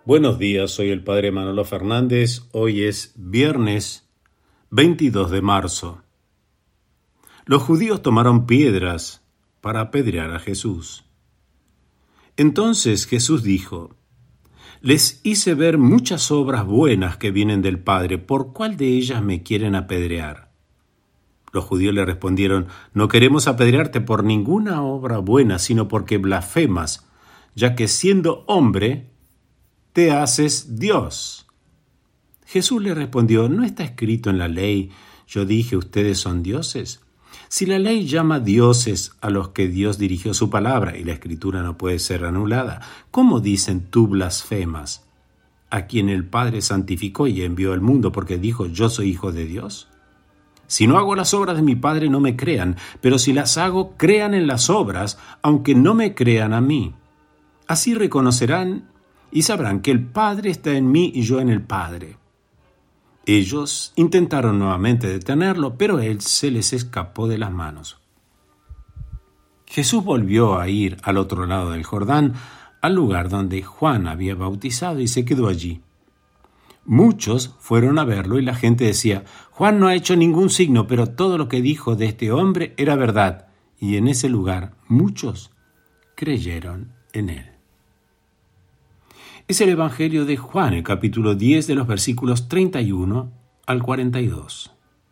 Buenos días, soy el Padre Manolo Fernández. Hoy es viernes 22 de marzo. Los judíos tomaron piedras para apedrear a Jesús. Entonces Jesús dijo: Les hice ver muchas obras buenas que vienen del Padre. ¿Por cuál de ellas me quieren apedrear? Los judíos le respondieron: No queremos apedrearte por ninguna obra buena, sino porque blasfemas, ya que siendo hombre te haces Dios. Jesús le respondió: ¿No está escrito en la ley, yo dije, ustedes son dioses? Si la ley llama dioses a los que Dios dirigió su palabra, y la escritura no puede ser anulada, ¿cómo dicen tú blasfemas a quien el Padre santificó y envió al mundo porque dijo, yo soy hijo de Dios? Si no hago las obras de mi Padre, no me crean, pero si las hago, crean en las obras, aunque no me crean a mí. Así reconocerán y sabrán que el Padre está en mí y yo en el Padre. Ellos intentaron nuevamente detenerlo, pero él se les escapó de las manos. Jesús volvió a ir al otro lado del Jordán, al lugar donde Juan había bautizado, y se quedó allí. Muchos fueron a verlo y la gente decía: Juan no ha hecho ningún signo, pero todo lo que dijo de este hombre era verdad. Y en ese lugar muchos creyeron en él. Es el Evangelio de Juan, el capítulo 10, de los versículos 31 al 42.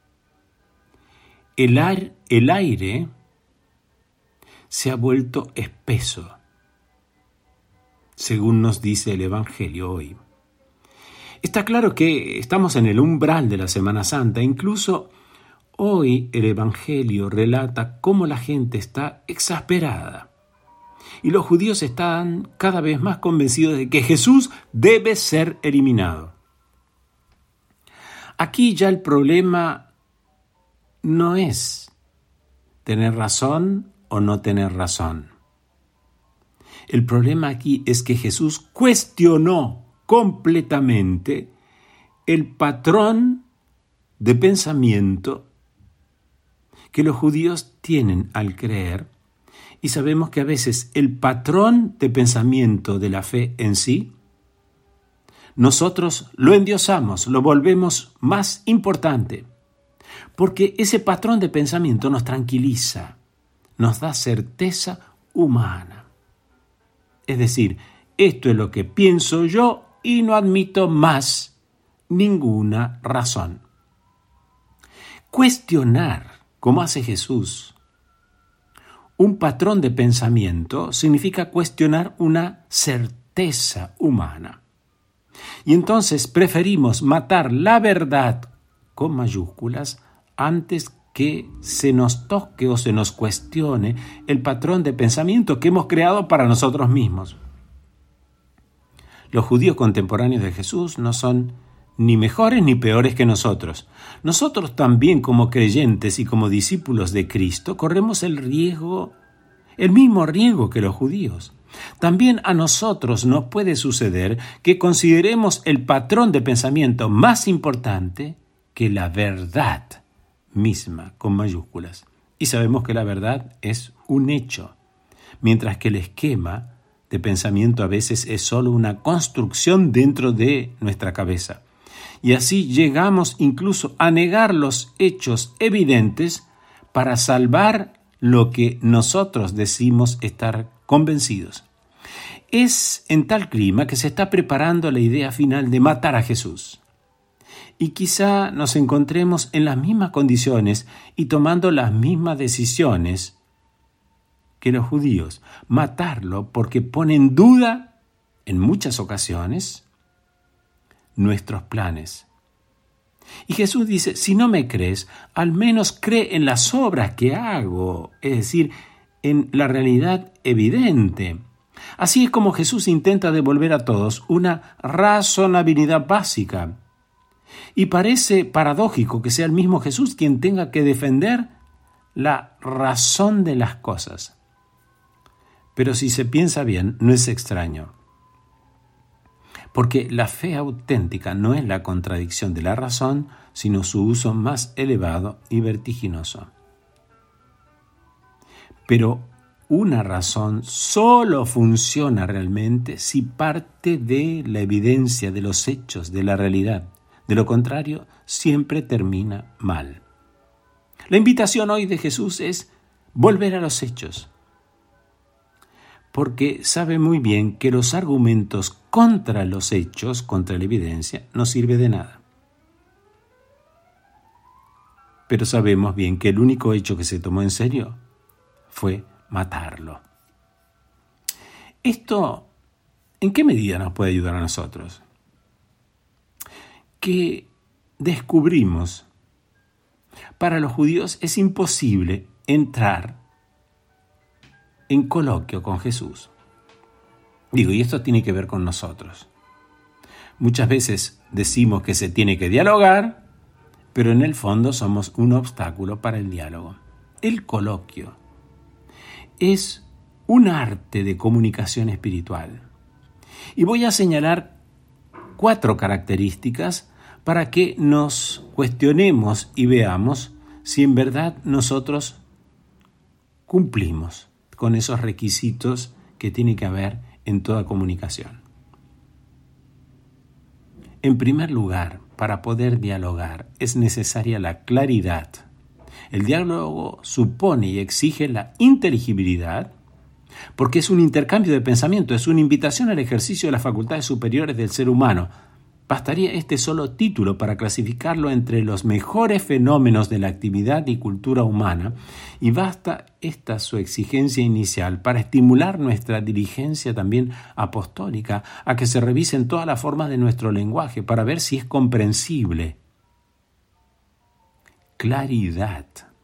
El aire se ha vuelto espeso, según nos dice el Evangelio hoy. Está claro que estamos en el umbral de la Semana Santa. Incluso hoy el Evangelio relata cómo la gente está exasperada. Y los judíos están cada vez más convencidos de que Jesús debe ser eliminado. Aquí ya el problema no es tener razón o no tener razón. El problema aquí es que Jesús cuestionó completamente el patrón de pensamiento que los judíos tienen al creer. Y sabemos que a veces el patrón de pensamiento de la fe en sí, nosotros lo endiosamos, lo volvemos más importante, porque ese patrón de pensamiento nos tranquiliza, nos da certeza humana. Es decir, esto es lo que pienso yo y no admito más ninguna razón. Cuestionar, como hace Jesús, un patrón de pensamiento significa cuestionar una certeza humana. Y entonces preferimos matar la verdad, con mayúsculas, antes que se nos toque o se nos cuestione el patrón de pensamiento que hemos creado para nosotros mismos. Los judíos contemporáneos de Jesús no son ni mejores ni peores que nosotros. Nosotros también, como creyentes y como discípulos de Cristo, corremos el mismo riesgo que los judíos. También a nosotros nos puede suceder que consideremos el patrón de pensamiento más importante que la verdad misma, con mayúsculas. Y sabemos que la verdad es un hecho, mientras que el esquema de pensamiento a veces es solo una construcción dentro de nuestra cabeza. Y así llegamos incluso a negar los hechos evidentes para salvar lo que nosotros decimos estar convencidos. Es en tal clima que se está preparando la idea final de matar a Jesús. Y quizá nos encontremos en las mismas condiciones y tomando las mismas decisiones que los judíos. Matarlo porque pone en duda, en muchas ocasiones, nuestros planes. Y Jesús dice: si no me crees, al menos cree en las obras que hago, es decir, en la realidad evidente. Así es como Jesús intenta devolver a todos una razonabilidad básica. Y parece paradójico que sea el mismo Jesús quien tenga que defender la razón de las cosas. Pero si se piensa bien, no es extraño. Porque la fe auténtica no es la contradicción de la razón, sino su uso más elevado y vertiginoso. Pero una razón solo funciona realmente si parte de la evidencia, de los hechos, de la realidad. De lo contrario, siempre termina mal. La invitación hoy de Jesús es volver a los hechos, porque sabe muy bien que los argumentos contra los hechos, contra la evidencia, no sirve de nada. Pero sabemos bien que el único hecho que se tomó en serio fue matarlo. ¿Esto en qué medida nos puede ayudar a nosotros? Que descubrimos, para los judíos es imposible entrar en coloquio con Jesús. Y esto tiene que ver con nosotros. Muchas veces decimos que se tiene que dialogar, pero en el fondo somos un obstáculo para el diálogo. El coloquio es un arte de comunicación espiritual. Y voy a señalar 4 características para que nos cuestionemos y veamos si en verdad nosotros cumplimos con esos requisitos que tiene que haber en toda comunicación. En primer lugar, para poder dialogar es necesaria la claridad. El diálogo supone y exige la inteligibilidad porque es un intercambio de pensamiento, es una invitación al ejercicio de las facultades superiores del ser humano. Bastaría este solo título para clasificarlo entre los mejores fenómenos de la actividad y cultura humana, y basta esta su exigencia inicial para estimular nuestra diligencia también apostólica a que se revisen todas las formas de nuestro lenguaje para ver si es comprensible. Claridad,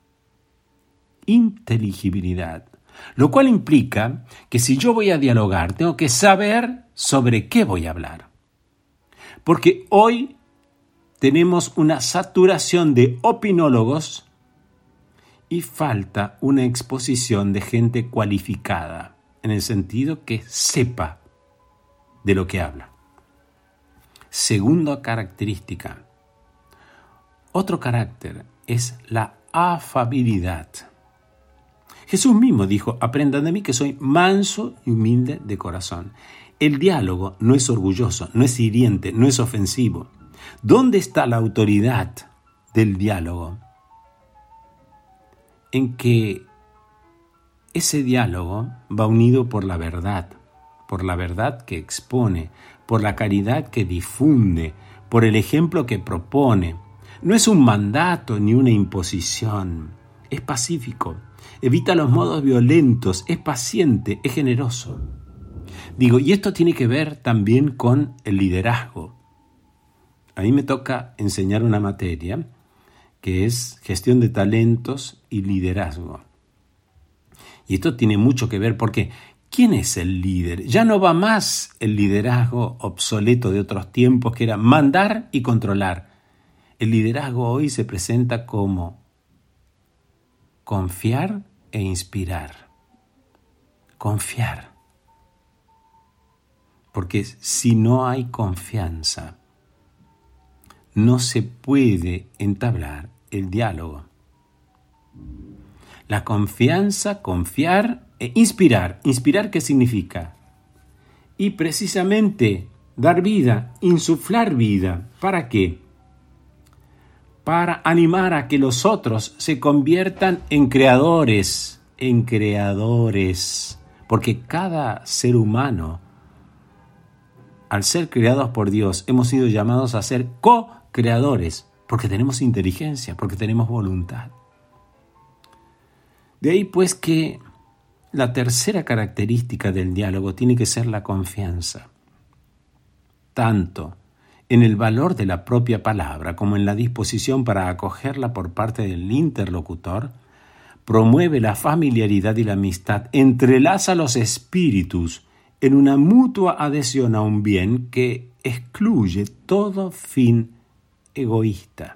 inteligibilidad, lo cual implica que si yo voy a dialogar tengo que saber sobre qué voy a hablar. Porque hoy tenemos una saturación de opinólogos y falta una exposición de gente cualificada, en el sentido que sepa de lo que habla. Segunda característica. Otro carácter es la afabilidad. Jesús mismo dijo: aprendan de mí que soy manso y humilde de corazón. El diálogo no es orgulloso, no es hiriente, no es ofensivo. ¿Dónde está la autoridad del diálogo? En que ese diálogo va unido por la verdad que expone, por la caridad que difunde, por el ejemplo que propone. No es un mandato ni una imposición, es pacífico, evita los modos violentos, es paciente, es generoso. Y esto tiene que ver también con el liderazgo. A mí me toca enseñar una materia que es gestión de talentos y liderazgo. Y esto tiene mucho que ver porque ¿quién es el líder? Ya no va más el liderazgo obsoleto de otros tiempos que era mandar y controlar. El liderazgo hoy se presenta como confiar e inspirar. Confiar. Porque si no hay confianza, no se puede entablar el diálogo. La confianza, confiar e inspirar. ¿Inspirar qué significa? Y precisamente dar vida, insuflar vida. ¿Para qué? Para animar a que los otros se conviertan en creadores. Porque cada ser humano, al ser creados por Dios, hemos sido llamados a ser co-creadores, porque tenemos inteligencia, porque tenemos voluntad. De ahí pues que la tercera característica del diálogo tiene que ser la confianza, tanto en el valor de la propia palabra como en la disposición para acogerla por parte del interlocutor. Promueve la familiaridad y la amistad, entrelaza los espíritus en una mutua adhesión a un bien que excluye todo fin egoísta.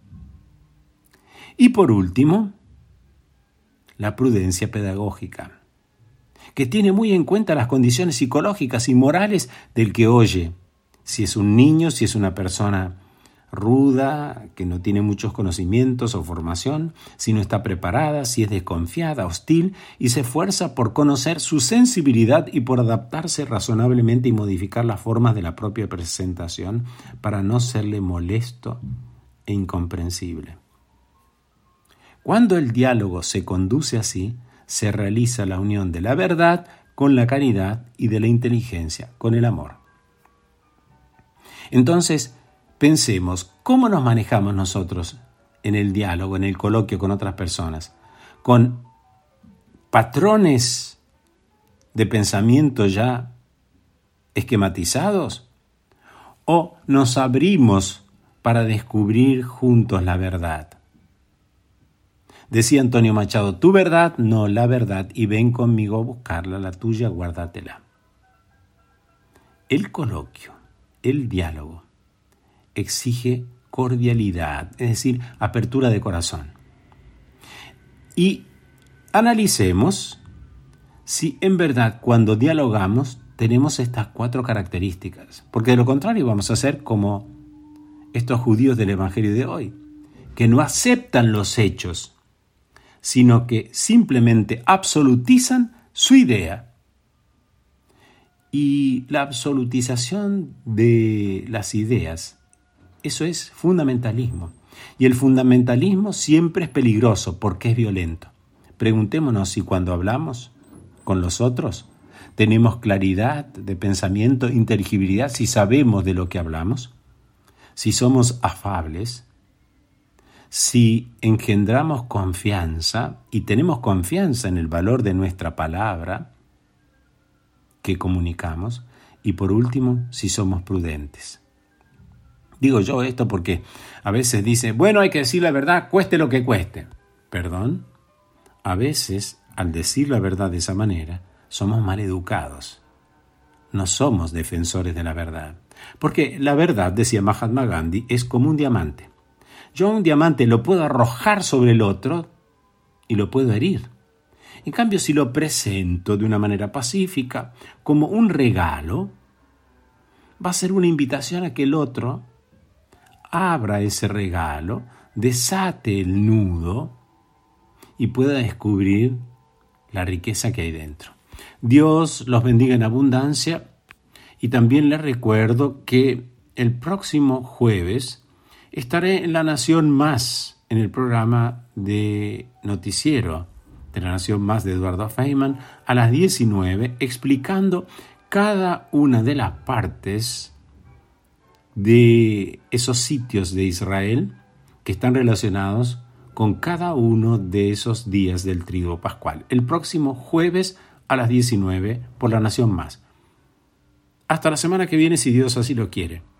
Y por último, la prudencia pedagógica, que tiene muy en cuenta las condiciones psicológicas y morales del que oye, si es un niño, si es una persona ruda, que no tiene muchos conocimientos o formación, si no está preparada, si es desconfiada, hostil, y se esfuerza por conocer su sensibilidad y por adaptarse razonablemente y modificar las formas de la propia presentación para no serle molesto e incomprensible. Cuando el diálogo se conduce así, se realiza la unión de la verdad con la caridad y de la inteligencia con el amor. Entonces, pensemos, ¿cómo nos manejamos nosotros en el diálogo, en el coloquio con otras personas? ¿Con patrones de pensamiento ya esquematizados? ¿O nos abrimos para descubrir juntos la verdad? Decía Antonio Machado, tu verdad, no la verdad, y ven conmigo a buscarla, la tuya, guárdatela. El coloquio, el diálogo, exige cordialidad, es decir, apertura de corazón. Y analicemos si en verdad cuando dialogamos tenemos estas 4 características, porque de lo contrario vamos a ser como estos judíos del Evangelio de hoy, que no aceptan los hechos, sino que simplemente absolutizan su idea. Y la absolutización de las ideas, eso es fundamentalismo. Y el fundamentalismo siempre es peligroso porque es violento. Preguntémonos si cuando hablamos con los otros tenemos claridad de pensamiento, inteligibilidad, si sabemos de lo que hablamos, si somos afables, si engendramos confianza y tenemos confianza en el valor de nuestra palabra que comunicamos, y por último, si somos prudentes. Digo yo esto porque a veces dice, bueno, hay que decir la verdad, cueste lo que cueste. ¿Perdón? A veces, al decir la verdad de esa manera, somos mal educados. No somos defensores de la verdad. Porque la verdad, decía Mahatma Gandhi, es como un diamante. Yo un diamante lo puedo arrojar sobre el otro y lo puedo herir. En cambio, si lo presento de una manera pacífica, como un regalo, va a ser una invitación a que el otro abra ese regalo, desate el nudo y pueda descubrir la riqueza que hay dentro. Dios los bendiga en abundancia y también les recuerdo que el próximo jueves estaré en La Nación Más, en el programa de noticiero de La Nación Más de Eduardo Feynman, a las 19, explicando cada una de las partes de esos sitios de Israel que están relacionados con cada uno de esos días del Triduo Pascual. El próximo jueves a las 19 por La Nación Más. Hasta la semana que viene, si Dios así lo quiere.